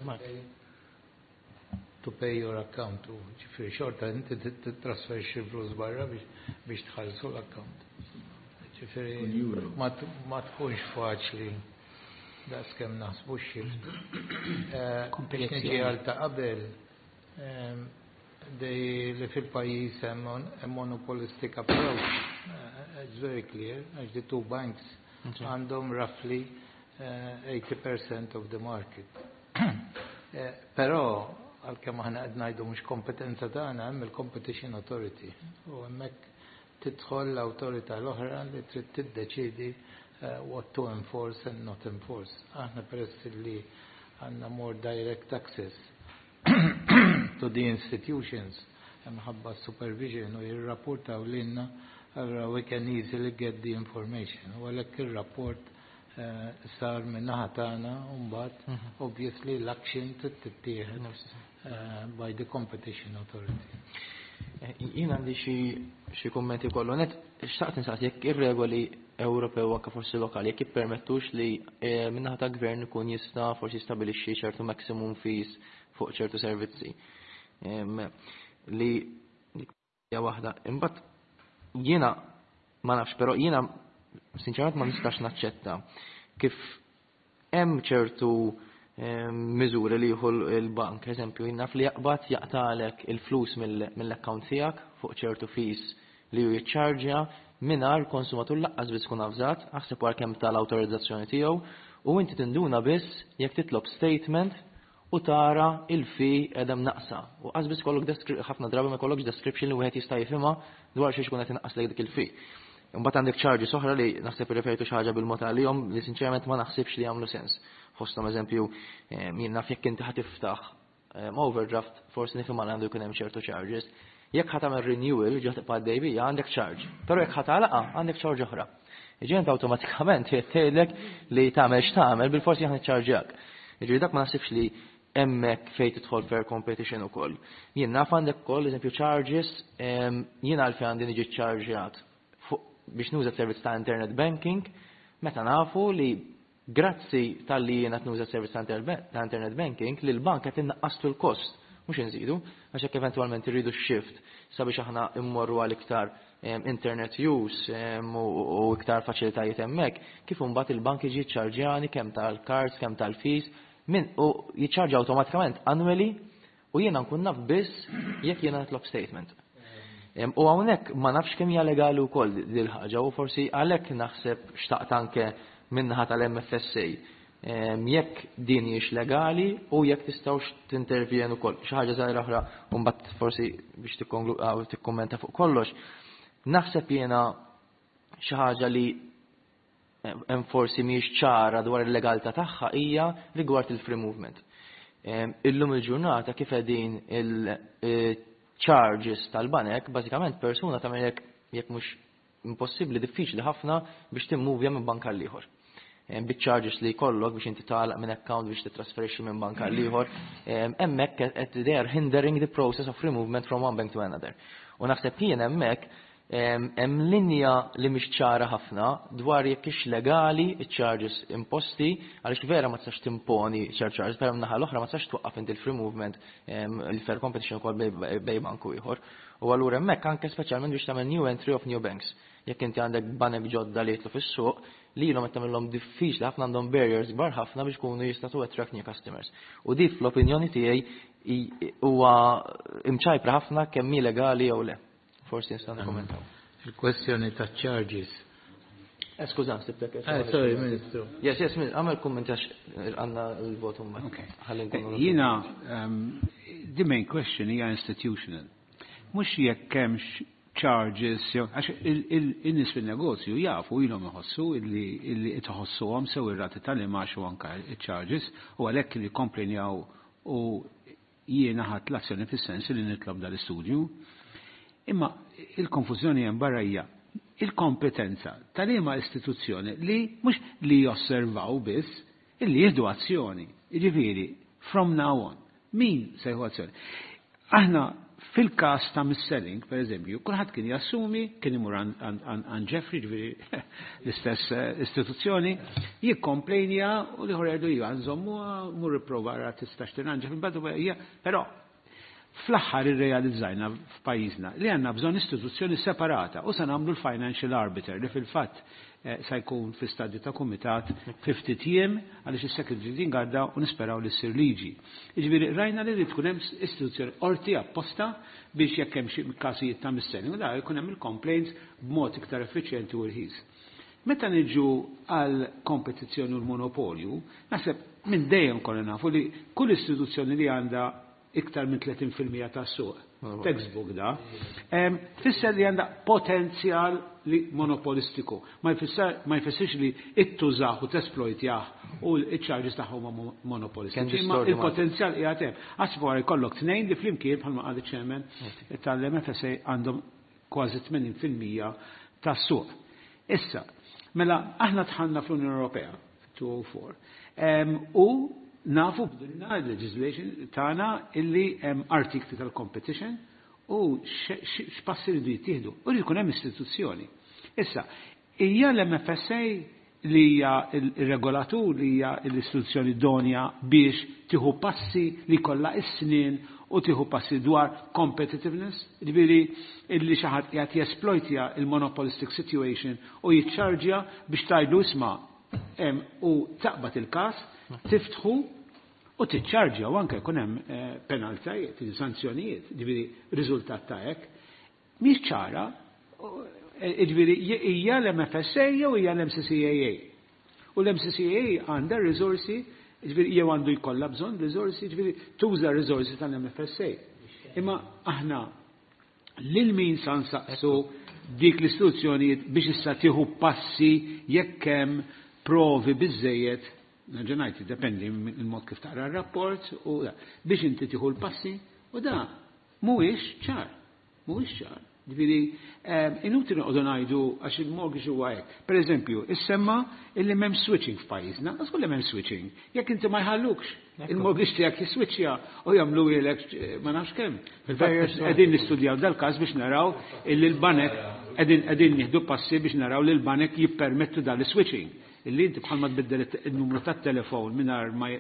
to pay your account. Ġifieri xorta inti titrasferix il-flus barra biex tħallsu l-account. Ġifieri ma tkunx faċli daqs kemm naħsbu x-xift. Biex niġi għal ta' qabel li fil-pajjiż hemm monopolistic approach. It's very clear, għax the two banks għandhom roughly 80% of the market. Però għalkemm aħna qed ngħidu mhux kompetenza tagħna hemm il-Competition Authority. U hemmhekk tidħol l-awtorità l-oħra li trid tiddeċiedi what to enforce and not enforce. Aħna peress li għandna more direct access to the institutions mħabba supervision u jirrapportaw lilna, we can easily get the information. U għalhekk ir-rapport sar minnaħa tagħna u mbagħad obviously l-action tittieħed by the Competition Authority. Jien għandi xi kummenti kollu. Net xtaqt insaqs jekk ir-regoli Ewropew anke forsi lokali jekk jippermettux li minnaħa ta' gvern ikun jista' forsi jistabilixxi ċertu maximum fees fuq ċertu servizzi. Li hija waħda. Imbagħad jiena ma nafx, però jiena sinċerament ma nistax naċċetta kif hemm ċertu miżuri li jieħu l-bank, eżempju, jinnaf li jaqbad jaqtalek il-flus mill-account tiegħek fuq ċertu fees li hu jiċċarġja mingħajr konsumatur laqqas biss tkun avżat, aħseb wara kemm tal-awtorizzazzjoni tiegħu u inti tinduna biss jekk titlob statement u tara il-fee edem naqsa. U qasbis kollok ħafna drabi ma kollokx description li wieħed jista' jifhimha dwar xi jkun qed inqaslek dik il-fee. Imbagħad għandek charges oħra li naħseb irrefertu xi ħaġa bil-mod għalihom li sinċerament ma naħsibx li jagħmlu sens. Fosthom eżempju jien naf jekk inti ħatiftaħ overdraft forsi nifhem għandu jkun hemm ċertu charges. Jekk ħadd tagħmel renewal ġo tibqa' dejbija għandek charge. Però jekk ħatalaqa għandek charge oħra. Jiġi awtomatikament jgħidlek li tagħmel x'tagħmel bil-forsi jaħni charġjak. Jiġri dak ma naħsibx li hemmhekk fejn tidħol fair competition ukoll. Jien naf għandek ukoll eżempju charges jien għalfejn għandi niġi charġjat biex nuża servizz ta' internet banking, meta nafu li grazzi tal-li jiena nuża servizz ta' internet banking li l-bank qed innaqqastu l-kost, mhux inżidu, għax hekk eventwalment irridu x-shift sabiex aħna immorru għal iktar internet use u iktar faċilitajiet hemmhekk, kif imbagħad il-bank jiġi ċarġjani kemm tal-cards, kemm tal-fees, u jiċċarġa awtomatikament annually u jiena nkun naf biss jekk jiena nitlob statement. U hawnhekk ma nafx kemm hija legali wkoll dil ħaġa u forsi għalhekk naħseb xtaqt anke minnaħa tal-MFSA jekk din hiex legali u jekk tistgħux tintervjenu wkoll. Xi ħaġa żgħira oħra u mbagħad forsi biex tikkummenta fuq kollox. Naħseb jiena xi ħaġa li forsi mhix ċara dwar il-legalità tagħha hija rigward il-free movement. Illum il-ġurnata kif qegħdin charges tal-banek, bażikament persuna tagħmel jekk mhux impossibbli diffiċli ħafna biex timmuvja minn bank għal ieħor. Bit-charges li jkollok biex inti tagħlaq minn account biex titrasferixxi minn bank għal ieħor, hemmhekk they are hindering the process of removement from one bank to another. U naħseb jien hemmhekk hemm linja li mhix ċara ħafna dwar jekk ix legali iċ-charges imposti għaliex vera ma tistax timponi charges, però naħa l-oħra ma tistax twaqqaf inti il-free movement il-fair competition ukoll bej bank ieħor. U allura hemmhekk anke speċjalment biex tagħmel new entry of new banks. jekk inti għandek banek ġodda li jitlu fis-suq li ilhom qed tagħmilhom diffiċli ħafna għandhom barriers kbar ħafna biex ikunu jistgħu attract new customers. U di fl-opinjoni tiegħi huwa imċajpra ħafna kemm hi legali jew le. Forsi nistgħu nikkommentaw. Il-kwestjoni ta' charges. Skużan, sibtek. Sorry, Ministru. Yes, għamel kommentax għanna l-votu ma. Jina, the main question hija institutional. Mhux jekk hemmx charges, għax il-nies fin-negozju jafu ilhom iħossu illi itħossuhom sew ir-rati tal-imax u anke il-charges u għalhekk li komplenjaw u jiena ħadd l-azzjoni fis-sens li nitlob dal-istudju. Imma il-konfużjoni hemm barra hija il-kompetenza tal-ima istituzzjoni li mhux li josservaw biss illi jieħdu azzjoni. Jiġifieri from now on min se jieħu azzjoni. Aħna fil-każ ta' mis-selling, pereżempju, kulħadd kien jassumi, kien imur għan Jeffrey, ġifieri l-istess istituzzjoni, jikkomplejnja u li ħorerdu ju għanżommu mur ipprova tistax tiranġa fil-badu però fl-aħħar irrealizzajna f'pajjiżna li għandna bżonn istituzzjoni separata u se nagħmlu l-financial arbiter li fil-fatt se jkun fi stadju ta' kumitat 50 jiem għaliex is-sekretary jingarda u nisperaw li ssir liġi. Jiġifieri rajna li tkun hemm istituzzjoni qorti apposta biex jekk hemm xi każijiet ta' mis-selling u da jkun hemm il-complaints b'mod iktar effiċjenti u rħis. Meta niġu għal kompetizzjoni u l-monopolju, naħseb minn dejjem kollha nafu li kull istituzzjoni li għandha iktar minn 30% tas-suq. Textbook da. Fisser li għandha potenzjal li monopolistiku. Ma jfissirx li ittużaħ u tesploitjah u l-charges tagħhom monopolistiċi. Ma il-potenzjal qiegħed hemm. Għasbu għar jkollok tnejn li flimkien bħalma qal iċ-chairman tal-MFSA għandhom kważi 80% tas-suq. Issa, mela aħna tħanna fl-Unjoni Ewropea 2004 u nafu b'dinna l-legislation tagħna illi hemm artikli tal-competition u x'passi li jittieħdu u li jkun hemm istituzzjoni. Issa, hija l-MFSA li hija il-regolatur li hija l-istituzzjoni donja biex tieħu passi li kollha is-snien u tieħu passi dwar competitiveness, ġifieri illi xi ħadd qiegħed jesploitja il-monopolistic situation u jiċċarġja biex tgħidlu isma' u taqbad il-każ tiftħu u tiċċarġja u anke jkun hemm penaltajiet, sanzjonijiet, ġifieri riżultat ta' hekk. Mhix ċara, ġifieri hija l-MFSA jew hija l-MCCAA. U l-MCCAA għandha riżorsi, ġifieri jew għandu jkollha bżonn riżorsi, ġifieri tuża riżorsi tal-MFSA. Imma aħna lil min sa nsaqsu dik l-istituzzjonijiet biex issa tieħu passi jekk hemm provi biżejjed ġenajti, dependi il-mod kif taqra r-rapport u biex inti tieħu l-passi u da mhuwiex ċar. Ġifieri inutli noqogħdu ngħidu għax il-mortgage huwa hekk. Pereżempju, issemma illi m'hemm switching f'pajjiżna, għaż kulli m'hemm switching. Jekk inti ma jħallukx il-mortgage tiegħek jiswiċċja u jagħmlu lek ma nafx kemm. Qegħdin nistudjaw dal-każ biex naraw illi l-banek qegħdin nieħdu passi biex naraw li l-banek jippermettu dal-switching. Illi inti bħalma tbiddel il-numru tat-telefon mingħajr ma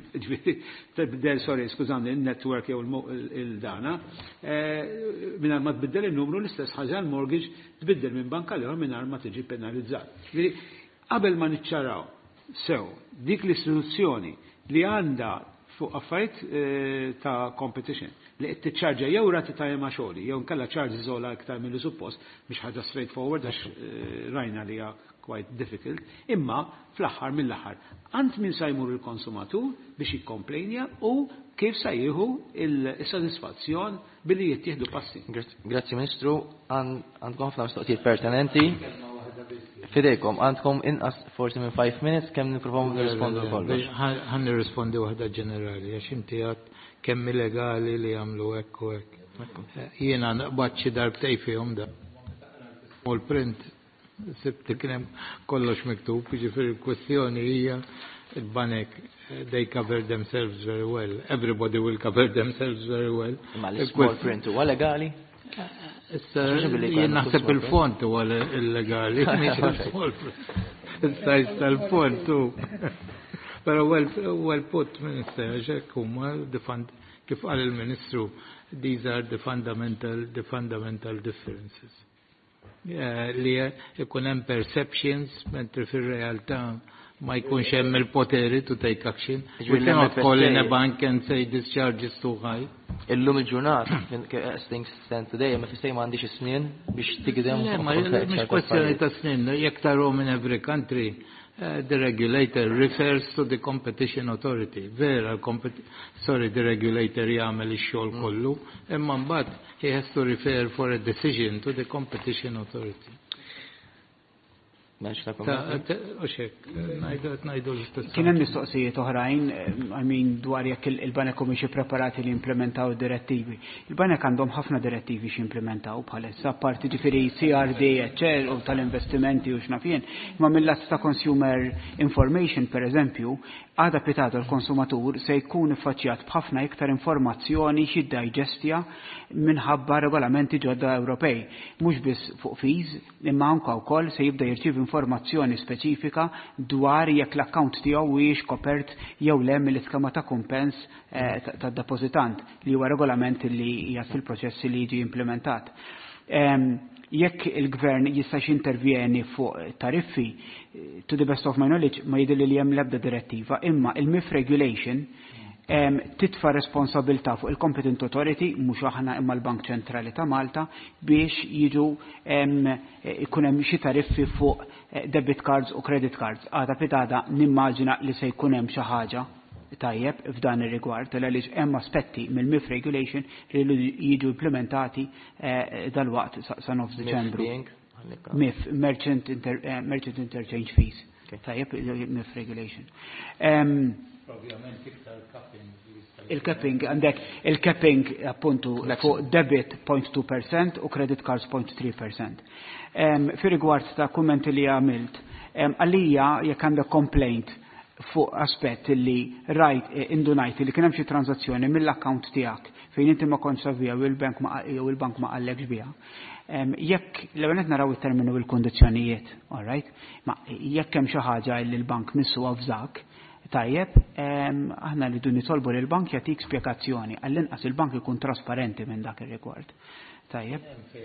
tibdel, skużani, il-network jew il-dana, mingħajr ma tbiddel il-numru l-istess ħaġa l-mortgage tbiddel minn banka l mingħajr ma tiġi penalizzat. Qabel ma niċċaraw sew dik l-istituzzjoni li għandha fuq affarijiet ta' competition li qed tiċċarġa jew rati ta' ma' xogħli jew nkella charges ola iktar milli suppost biex ħaġa straightforward għax rajna li hija quite difficult, imma fl-aħħar mill-aħħar għand min sa jmur il-konsumatur biex jikkomplejnja u kif sa jieħu il-sodisfazzjon billi jittieħdu passi. Grazzi Ministru, għandkom ħafna mistoqsijiet pertinenti. Fidejkom, għandkom inqas forsi minn 5 minutes kemm nipprovaw nirrispondu kollox. Ħan nirrispondi waħda ġenerali għax inti għad kemm illegali li jagħmlu hekk u hekk. Jiena naqbad xi darbtej fihom da. Small print sibti kien hemm kollox miktub, jiġifieri l-kwestjoni hija il-banek they cover themselves very well. Everybody will cover themselves very well. Ma l-small print huwa legali? Jien naħseb il-font huwa illegali, mhix il-small print. Il-sajz tal-font tu. Però well put, Minister, ġek huma kif qal il-Ministru, these are the fundamental differences. li ikun hemm perceptions mentri fir-realtà ma jkunx hemm il-poteri to take action. We cannot call in a bank and say this charge is too high. Illum il-ġurnata, as things stand today, ma fissej ma għandix snin biex tigdem. Ma mhix kwestjoni ta' snin, jekk tarom in every country, the regulator refers to the competition authority. Vera, the regulator jagħmel ix-xogħol kollu, imma mbagħad he has to refer for a decision to the competition authority. Kien hemm mistoqsijiet oħrajn, dwar jekk il-banek mhumiex ippreparati li jimplementaw direttivi. Il-banek għandhom ħafna direttivi x'implementaw bħalissa, apparti ġifieri CRD, eċċel u tal-investimenti u x'nafien, imma mill-att ta' consumer information pereżempju, għada pitata l-konsumatur se jkun iffaċċjat b'ħafna iktar informazzjoni x'iddigestja minħabba regolamenti ġodda Ewropej. Mhux biss fuq fees, imma anke wkoll se jibda jirċiev informazzjoni speċifika dwar jekk l-account tiegħu huwiex kopert jew le mill-iskema ta' kumpens tad-depożitant li huwa regolament li hija fil-proċessi li jiġi implementat. Jekk il-gvern jistax intervjeni fuq tariffi, to the best of my knowledge, ma jidilli li hemm l-ebda direttiva, imma il-MIF regulation titfa' responsabilta fuq il-competent authority, mhux aħna imma l-Bank Ċentrali ta' Malta, biex jiġu ikun hemm xi tariffi fuq debit cards u credit cards. Għada pitada nimmaġina li se jkun hemm xi ħaġa tajjeb f'dan ir-rigward għaliex hemm aspetti mill-MIF regulation li jiġu implementati dalwaqt sa nofs Diċembru. MIF, Merchant Interchange Fees. Tajjeb MIF regulation. Il-capping għandek il-capping appuntu fuq debit 0.2% u credit cards 0.3%. Fi rigward ta' kummenti li għamilt, għalija jekk għandek complaint fuq aspett li indunajt li kien hemm xi transazzjoni mill-account tiegħek fejn inti ma kontx savija jew il-bank ma qallekx biha. Jekk l-ewwel qed naraw it-terminu u l-kundizzjonijiet, all right? Ma jekk hemm xi ħaġa li l-bank missu f'dak, tajjeb, aħna li dun nitolbu li l-bank jagħtik spjegazzjoni għall-inqas il-bank ikun trasparenti minn dak ir-rigward. Tajjeb.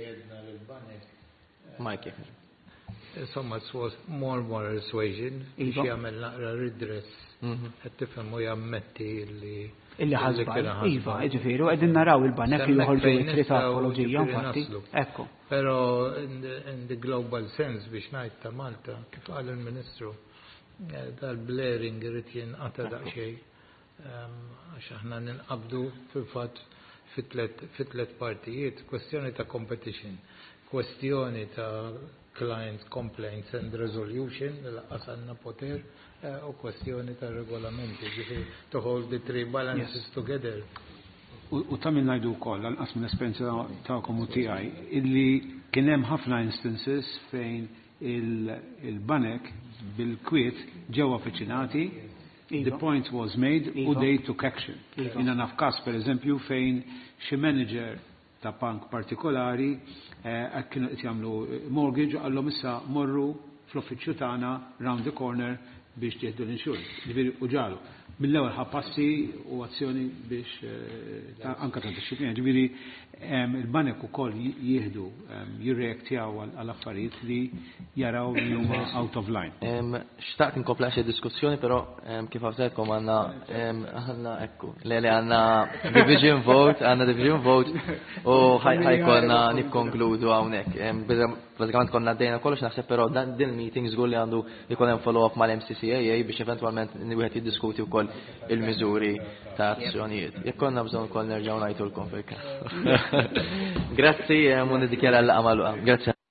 Mike. Insomma, it was more persuasion biex jagħmel naqra redress. Qed tifhem u jammetti illi ħasbal. Iva, ġifieri qegħdin naraw il-banek li joħorġu it-tri ta' apoloġija infatti. Ekku. Però in the global sense biex ngħid ta' Malta, kif qal il-Ministru, dal-blaring irid jinqata' daqsxejn għax aħna ninqabdu fil-fatt fit-tliet partijiet, kwestjoni ta' competition, kwestjoni ta' client complaints and resolution, l-qas għandna poter, u kwestjoni ta' regolamenti, ġifieri to hold the three balances together. U ta' minn ngħidu wkoll lanqas minn esperjenza tagħkom u tiegħi illi kien hemm ħafna instances fejn il-banek bil-kwiet ġew affiċinati, the point was made u they took action. In naf każ pereżempju fejn xi manager ta' bank partikolari kienu qed jagħmlu mortgage għallhom issa morru fl-uffiċċju tagħna round the corner biex tieħdu l-insurance. Ġifieri u ġalu. Mill-ewwel ħappassi u azzjoni biex anke ta' disciplina. Ġifieri il-banek ukoll jieħdu jirreaktjaw għal affarijiet li jaraw li huma out of line. Xtaqt inkompla xi diskussjoni, però kif għafżajtkom għandna ekku. Leli għandna division vote u ħajkolna nikkonkludu hawnhekk. Pratikament konna dejna kollox naħseb, però din meeting żgur li għandu jkun hemm follow-up mal-MCCAA biex eventwalment wieħed jiddiskuti wkoll il-miżuri ta' azzjonijiet. Jekk konna bżonn ukoll nerġgħu ngħidulkom fil-każ. Grazzi, u nidikjara l-qamaluqa. Grazzi.